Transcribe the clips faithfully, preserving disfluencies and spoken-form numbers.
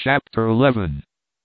Chapter eleven.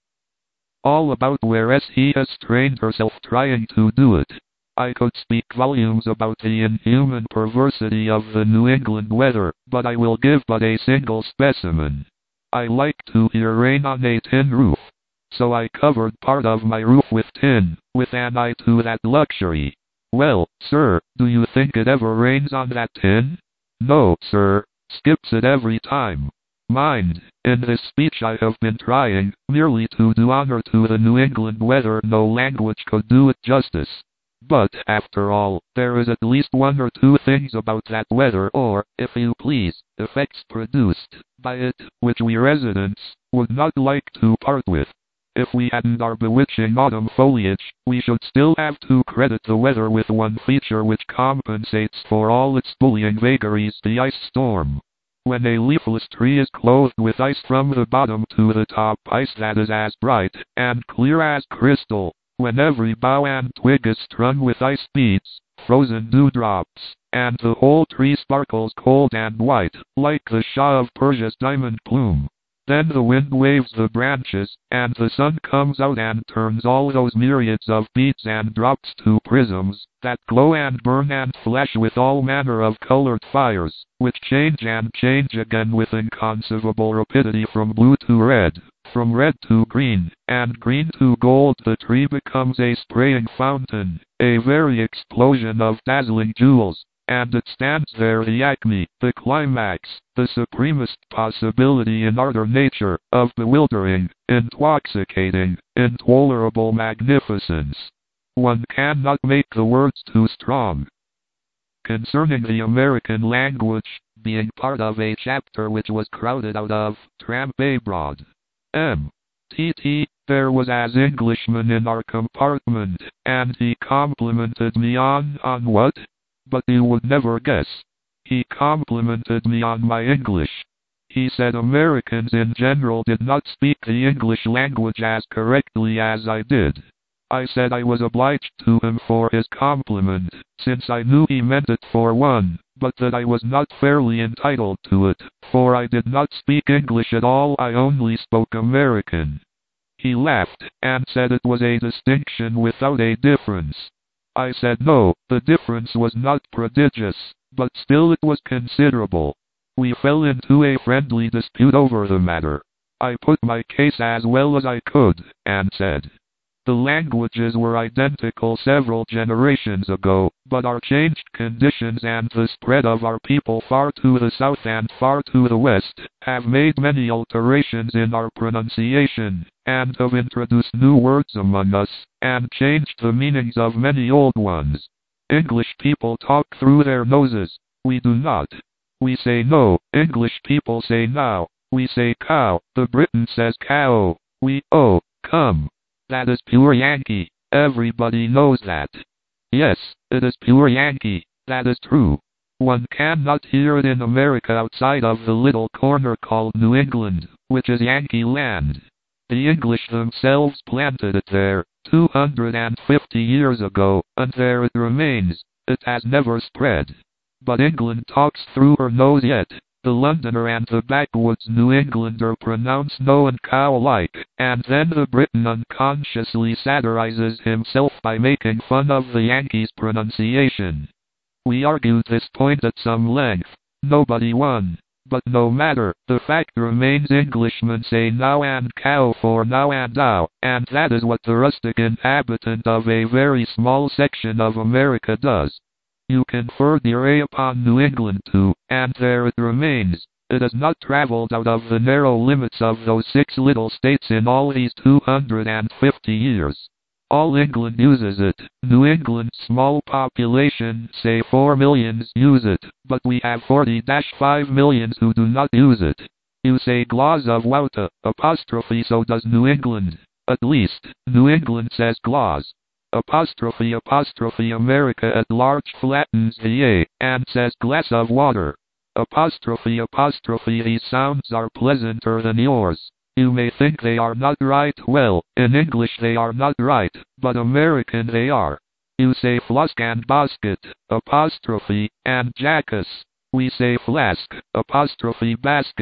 All about whereas he has strained herself trying to do it. I could speak volumes about the inhuman perversity of the New England weather, but I will give but a single specimen. I like to hear rain on a tin roof, so I covered part of my roof with tin, with an eye to that luxury. Well, sir, do you think it ever rains on that tin? No, sir, skips it every time. Mind, in this speech I have been trying, merely to do honor to the New England weather. No language could do it justice. But, after all, there is at least one or two things about that weather, or, if you please, effects produced by it, which we residents would not like to part with. If we hadn't our bewitching autumn foliage, we should still have to credit the weather with one feature which compensates for all its bullying vagaries: the ice storm. When a leafless tree is clothed with ice from the bottom to the top, ice that is as bright and clear as crystal, when every bough and twig is strung with ice beads, frozen dewdrops, and the whole tree sparkles cold and white, like the Shah of Persia's diamond plume. Then the wind waves the branches, and the sun comes out and turns all those myriads of beads and drops to prisms, that glow and burn and flash with all manner of colored fires, which change and change again with inconceivable rapidity from blue to red, from red to green, and green to gold. The tree becomes a spraying fountain, a very explosion of dazzling jewels. And it stands there, the acme, the climax, the supremest possibility in art or nature, of bewildering, intoxicating, intolerable magnificence. One cannot make the words too strong. Concerning the American language, being part of a chapter which was crowded out of Tramp Abroad. M. T T, there was as Englishman in our compartment, and he complimented me on, on what? But you would never guess. He complimented me on my English. He said Americans in general did not speak the English language as correctly as I did. I said I was obliged to him for his compliment, since I knew he meant it for one, but that I was not fairly entitled to it, for I did not speak English at all, I only spoke American. He laughed, and said it was a distinction without a difference. I said no, the difference was not prodigious, but still it was considerable. We fell into a friendly dispute over the matter. I put my case as well as I could, and said, the languages were identical several generations ago, but our changed conditions and the spread of our people far to the south and far to the west have made many alterations in our pronunciation, and have introduced new words among us, and changed the meanings of many old ones. English people talk through their noses. We do not. We say no. English people say now. We say cow. The Briton says cow. We, oh, come. That is pure Yankee. Everybody knows that. Yes, it is pure Yankee. That is true. One cannot hear it in America outside of the little corner called New England, which is Yankee land. The English themselves planted it there, two hundred fifty years ago, and there it remains. It has never spread. But England talks through her nose yet. The Londoner and the backwoods New Englander pronounce no and cow alike, and then the Briton unconsciously satirizes himself by making fun of the Yankee's pronunciation. We argued this point at some length. Nobody won. But no matter, the fact remains Englishmen say now and cow for now and ow, and that is what the rustic inhabitant of a very small section of America does. You confer the array upon New England too, and there it remains. It has not traveled out of the narrow limits of those six little states in all these two hundred fifty years. All England uses it. New England's small population, say four millions, use it, but we have forty to five millions who do not use it. You say glaws of wouta, apostrophe, so does New England. At least, New England says glaws. Apostrophe apostrophe America at large flattens the A, and says glass of water. Apostrophe apostrophe these sounds are pleasanter than yours. You may think they are not right. Well, in English they are not right, but American they are. You say flask and basket, apostrophe, and jackass. We say flask, apostrophe basket.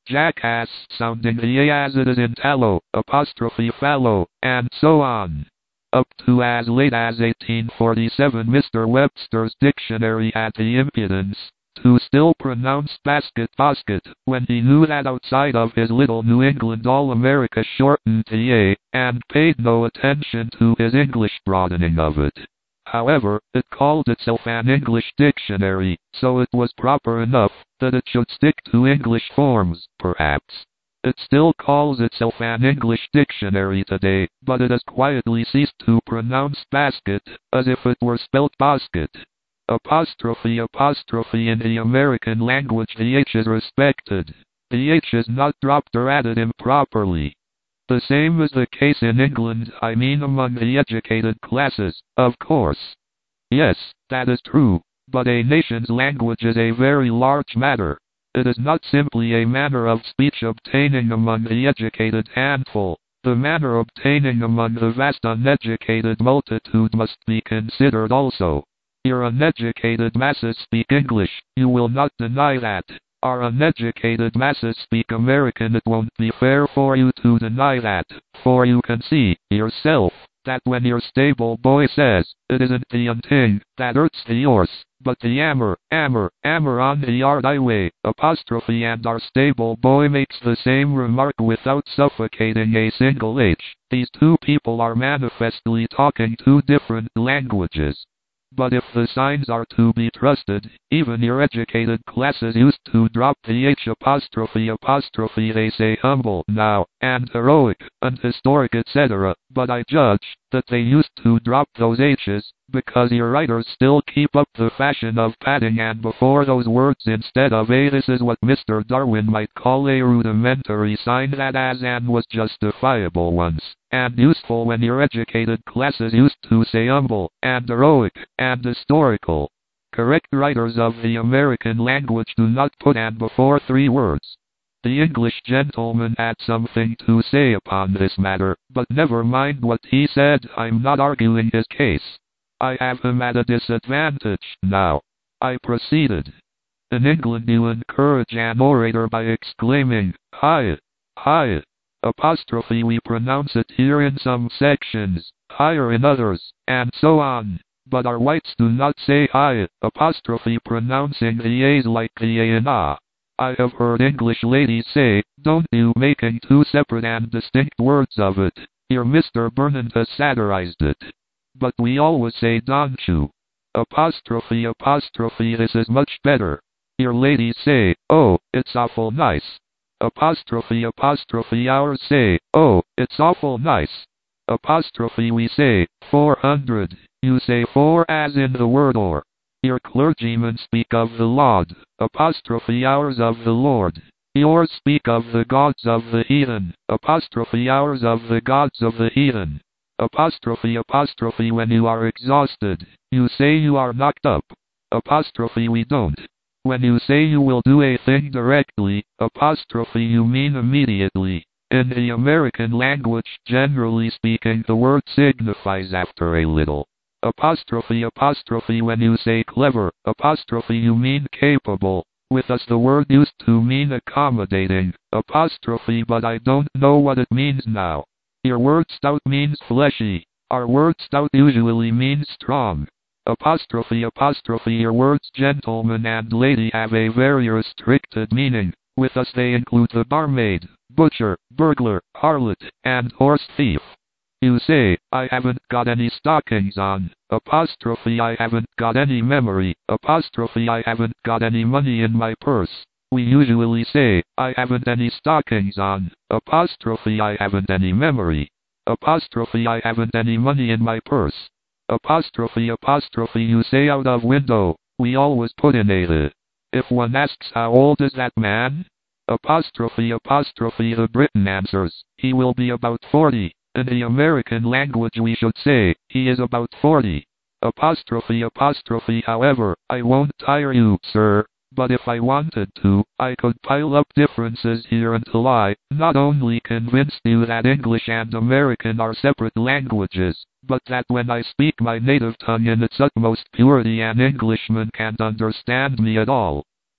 jackass sounding the A as it is in tallow, apostrophe fallow, and so on. Up to as late as eighteen forty-seven Mister Webster's dictionary had the impudence to still pronounce basket basket, when he knew that outside of his little New England All-America shortened the A, and paid no attention to his English broadening of it. However, it called itself an English dictionary, so it was proper enough that it should stick to English forms, perhaps. It still calls itself an English dictionary today, but it has quietly ceased to pronounce basket, as if it were spelt basket. Apostrophe apostrophe in the American language the H is respected. The H is not dropped or added improperly. The same is the case in England, I mean among the educated classes, of course. Yes, that is true, but a nation's language is a very large matter. It is not simply a manner of speech obtaining among the educated handful. The manner obtaining among the vast uneducated multitude must be considered also. Your uneducated masses speak English, you will not deny that. Our uneducated masses speak American. It won't be fair for you to deny that, for you can see, yourself, that when your stable boy says, it isn't the unting that hurts the horse, but the hammer, hammer, hammer on the yard highway, apostrophe, and our stable boy makes the same remark without suffocating a single H. These two people are manifestly talking two different languages. But if the signs are to be trusted, even your educated classes used to drop the H apostrophe apostrophe. They say humble now, and heroic, and historic, et cetera, but I judge that they used to drop those H's, because your writers still keep up the fashion of padding and before those words instead of A. This is what Mister Darwin might call a rudimentary sign that as and was justifiable once, and useful when your educated classes used to say humble, and heroic, and historical. Correct writers of the American language do not put and before three words. The English gentleman had something to say upon this matter, but never mind what he said, I'm not arguing his case. I have him at a disadvantage, now. I proceeded. In England you encourage an orator by exclaiming, hi, hi, apostrophe. We pronounce it here in some sections, higher in others, and so on. But our whites do not say hi, apostrophe, pronouncing the A's like the A in ah. I have heard English ladies say, don't you, making two separate and distinct words of it. Here Mister Burnand has satirized it. But we always say don't you. Apostrophe apostrophe. This is much better. Here ladies say, oh, it's awful nice. Apostrophe apostrophe. Ours say, oh, it's awful nice. Apostrophe. We say, four hundred. You say four as in the word or. Your clergymen speak of the Lord, apostrophe, ours of the Lord. Yours speak of the gods of the heathen, apostrophe, ours of the gods of the heathen. Apostrophe apostrophe. When you are exhausted, you say you are knocked up. Apostrophe. We don't. When you say you will do a thing directly, apostrophe, you mean immediately. In the American language, generally speaking, the word signifies after a little. Apostrophe apostrophe. When you say clever, apostrophe, you mean capable. With us the word used to mean accommodating, apostrophe, but I don't know what it means now. Your word stout means fleshy. Our word stout usually means strong. Apostrophe apostrophe. Your words gentleman and lady have a very restricted meaning. With us they include the barmaid, butcher, burglar, harlot, and horse thief. You say, I haven't got any stockings on, apostrophe, I haven't got any memory, apostrophe, I haven't got any money in my purse. We usually say, I haven't any stockings on, apostrophe, I haven't any memory, apostrophe, I haven't any money in my purse. Apostrophe apostrophe. You say out of window, we always put in a the. If one asks how old is that man? Apostrophe apostrophe. The Briton answers, he will be about forty. In the American language we should say, he is about forty. Apostrophe apostrophe. However, I won't tire you, sir, but if I wanted to, I could pile up differences here until I, not only convinced you that English and American are separate languages, but that when I speak my native tongue in its utmost purity an Englishman can't understand me at all.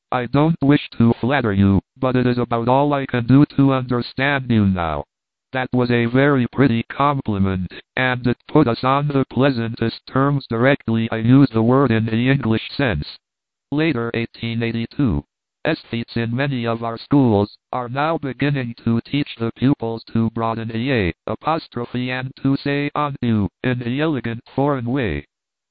I don't wish to flatter you, but it is about all I can do to understand you now. That was a very pretty compliment, and it put us on the pleasantest terms directly I use the word in the English sense. Later eighteen eighty-two. Aesthetes in many of our schools are now beginning to teach the pupils to broaden the A apostrophe and to say on you in the elegant foreign way.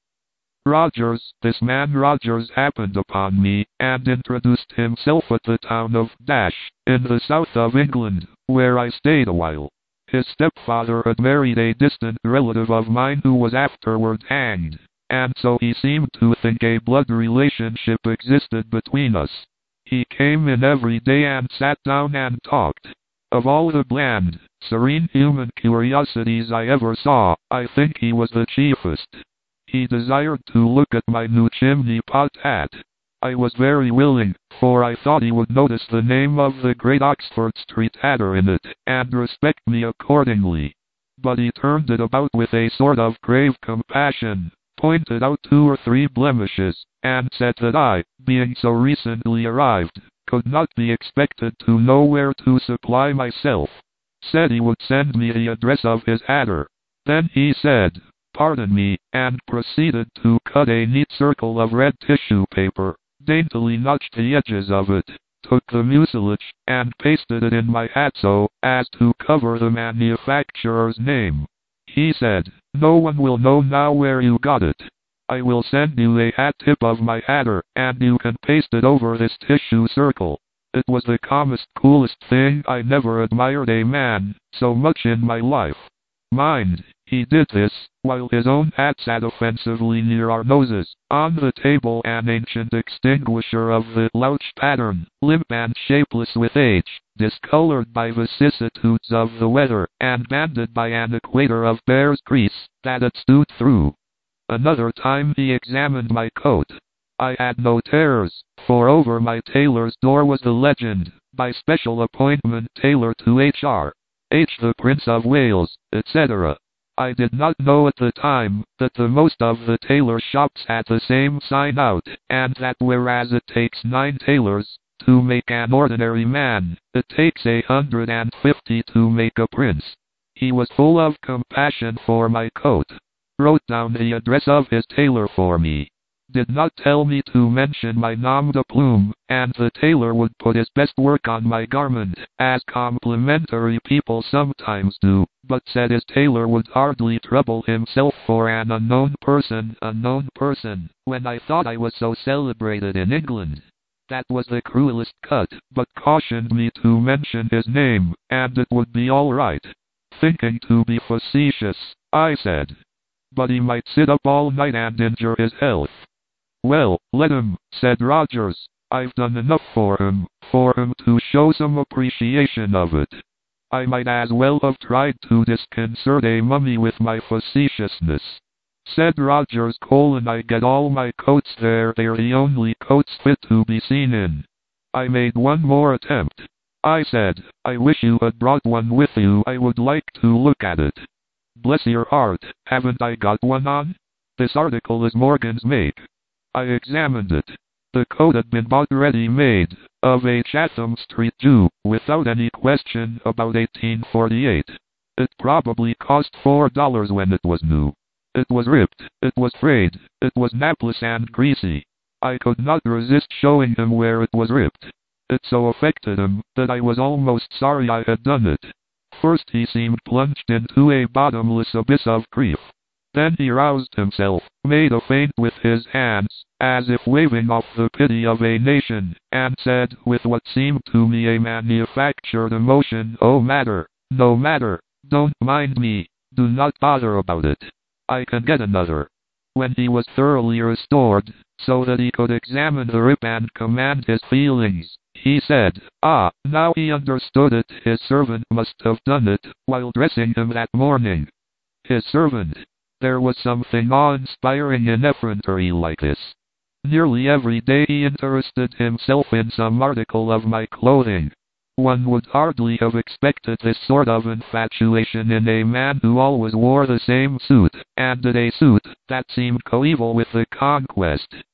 Rogers, this man Rogers happened upon me, and introduced himself at the town of Dash, in the south of England, where I stayed a while. His stepfather had married a distant relative of mine who was afterward hanged, and so he seemed to think a blood relationship existed between us. He came in every day and sat down and talked. Of all the bland, serene human curiosities I ever saw, I think he was the chiefest. He desired to look at my new chimney pot hat. I was very willing, for I thought he would notice the name of the great Oxford Street hatter in it, and respect me accordingly. But he turned it about with a sort of grave compassion, pointed out two or three blemishes, and said that I, being so recently arrived, could not be expected to know where to supply myself. Said he would send me the address of his hatter. Then he said, "Pardon me," and proceeded to cut a neat circle of red tissue paper, daintily notched the edges of it, took the mucilage, and pasted it in my hat so as to cover the manufacturer's name. He said, "No one will know now where you got it. I will send you a hat tip of my hatter, and you can paste it over this tissue circle." It was the calmest, coolest thing. I never admired a man so much in my life. Mind, he did this, while his own hat sat offensively near our noses, on the table, an ancient extinguisher of the Louch pattern, limp and shapeless with age, discolored by vicissitudes of the weather, and banded by an equator of bear's grease that it stewed through. Another time he examined my coat. I had no terrors, for over my tailor's door was the legend, "By special appointment tailor to H R H the Prince of Wales," et cetera. I did not know at the time that the most of the tailor shops had the same sign out, and that whereas it takes nine tailors to make an ordinary man, it takes a hundred and fifty to make a prince. He was full of compassion for my coat. Wrote down the address of his tailor for me. Did not tell me to mention my nom de plume, and the tailor would put his best work on my garment, as complimentary people sometimes do, but said his tailor would hardly trouble himself for an unknown person, unknown person, when I thought I was so celebrated in England. That was the cruelest cut, but cautioned me to mention his name, and it would be all right. Thinking to be facetious, I said, but he might sit up all night and injure his health. "Well, let him," said Rogers. "I've done enough for him, for him to show some appreciation of it. I might as well have tried to disconcert a mummy with my facetiousness." Said Rogers, "Colin, I get all my coats there, they're the only coats fit to be seen in." I made one more attempt. I said, "I wish you had brought one with you, I would like to look at it." "Bless your heart, haven't I got one on? This article is Morgan's make." I examined it. The coat had been bought ready-made, of a Chatham Street Jew, without any question, about eighteen forty-eight. It probably cost four dollars when it was new. It was ripped, it was frayed, it was napless and greasy. I could not resist showing him where it was ripped. It so affected him that I was almost sorry I had done it. First he seemed plunged into a bottomless abyss of grief. Then he roused himself, made a feint with his hands, as if waving off the pity of a nation, and said, with what seemed to me a manufactured emotion, "Oh matter, no matter, don't mind me, do not bother about it. I can get another." When he was thoroughly restored, so that he could examine the rip and command his feelings, he said, ah, now he understood it, his servant must have done it, while dressing him that morning. His servant. There was something awe-inspiring in effrontery like this. Nearly every day he interested himself in some article of my clothing. One would hardly have expected this sort of infatuation in a man who always wore the same suit, and did a suit that seemed coeval with the conquest.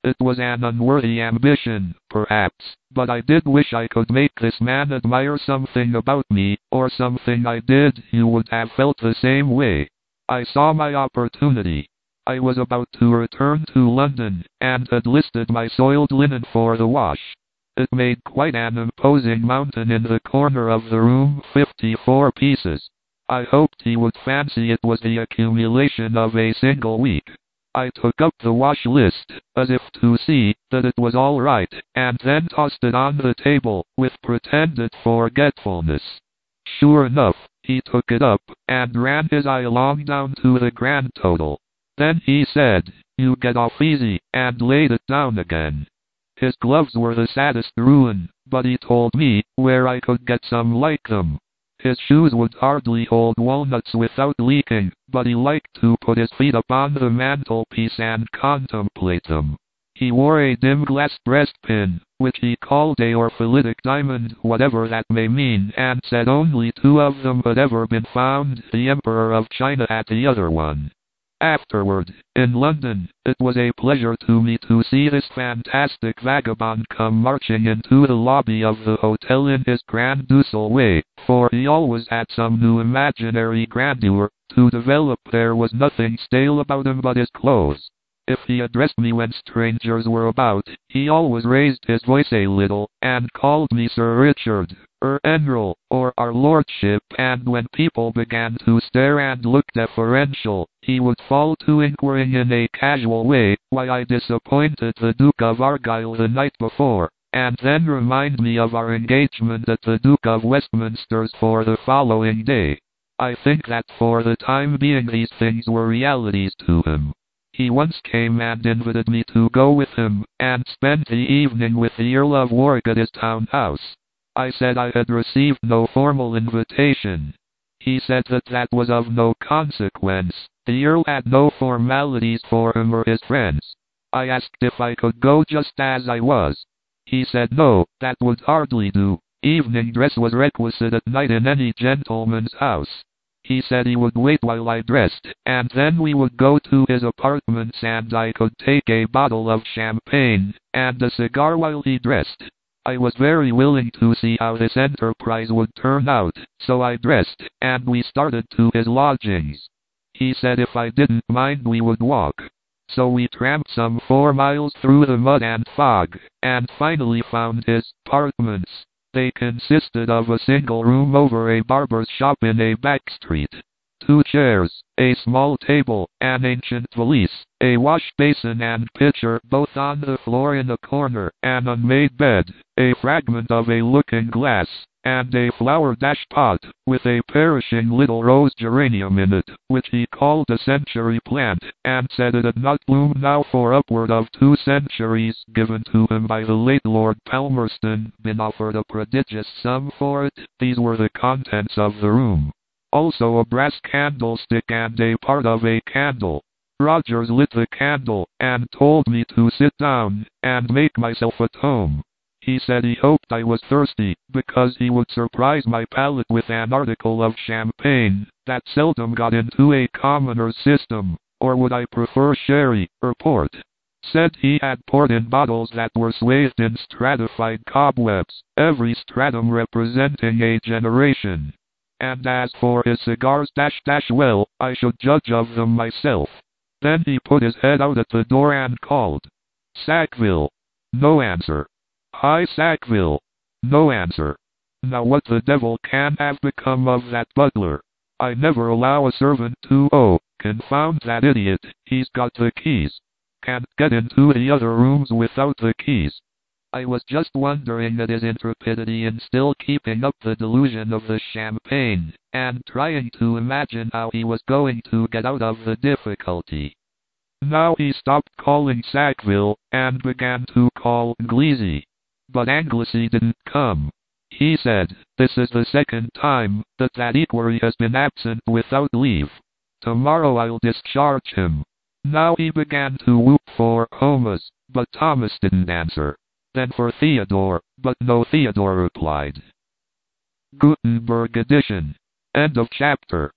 It was an unworthy ambition, perhaps, but I did wish I could make this man admire something about me, or something I did. You would have felt the same way. I saw my opportunity. I was about to return to London, and had listed my soiled linen for the wash. It made quite an imposing mountain in the corner of the room, fifty-four pieces. I hoped he would fancy it was the accumulation of a single week. I took up the wash list, as if to see that it was all right, and then tossed it on the table, with pretended forgetfulness. Sure enough, he took it up, and ran his eye along down to the grand total. Then he said, "You get off easy," and laid it down again. His gloves were the saddest ruin, but he told me where I could get some like them. His shoes would hardly hold walnuts without leaking, but he liked to put his feet upon the mantelpiece and contemplate them. He wore a dim-glass breastpin, which he called a orphitic diamond, whatever that may mean, and said only two of them had ever been found, the Emperor of China at the other one. Afterward, in London, it was a pleasure to me to see this fantastic vagabond come marching into the lobby of the hotel in his grand ducal way, for he always had some new imaginary grandeur to develop. There was nothing stale about him but his clothes. If he addressed me when strangers were about, he always raised his voice a little, and called me Sir Richard, Er Enrol, or Our Lordship, and when people began to stare and look deferential, he would fall to inquiring in a casual way why I disappointed the Duke of Argyll the night before, and then remind me of our engagement at the Duke of Westminster's for the following day. I think that for the time being these things were realities to him. He once came and invited me to go with him, and spend the evening with the Earl of Warwick at his town house. I said I had received no formal invitation. He said that that was of no consequence. The Earl had no formalities for him or his friends. I asked if I could go just as I was. He said no, that would hardly do. Evening dress was requisite at night in any gentleman's house. He said he would wait while I dressed, and then we would go to his apartments and I could take a bottle of champagne and a cigar while he dressed. I was very willing to see how this enterprise would turn out, so I dressed, and we started to his lodgings. He said if I didn't mind we would walk. So we tramped some four miles through the mud and fog, and finally found his apartments. They consisted of a single room over a barber's shop in a back street. Two chairs, a small table, an ancient valise, a wash basin and pitcher both on the floor in a corner, an unmade bed, a fragment of a looking-glass, and a flower-dash pot, with a perishing little rose geranium in it, which he called a century plant, and said it had not bloomed now for upward of two centuries, given to him by the late Lord Palmerston, been offered a prodigious sum for it. These were the contents of the room. Also a brass candlestick and a part of a candle. Rogers lit the candle, and told me to sit down, and make myself at home. He said he hoped I was thirsty, because he would surprise my palate with an article of champagne, that seldom got into a commoner's system, or would I prefer sherry, or port. Said he had port in bottles that were swathed in stratified cobwebs, every stratum representing a generation. And as for his cigars dash dash well, I should judge of them myself. Then he put his head out at the door and called, "Sackville." No answer. "Hi, Sackville." No answer. Now what the devil can have become of that butler? I never allow a servant to, oh, confound that idiot, he's got the keys. Can't get into the other rooms without the keys. I was just wondering at his intrepidity in still keeping up the delusion of the champagne, and trying to imagine how he was going to get out of the difficulty. Now he stopped calling Sackville, and began to call Anglesey. But Anglesey didn't come. He said, "This is the second time that that equerry has been absent without leave. Tomorrow I'll discharge him." Now he began to whoop for Thomas, but Thomas didn't answer. Then for Theodore, but no Theodore replied. Gutenberg edition. End of chapter.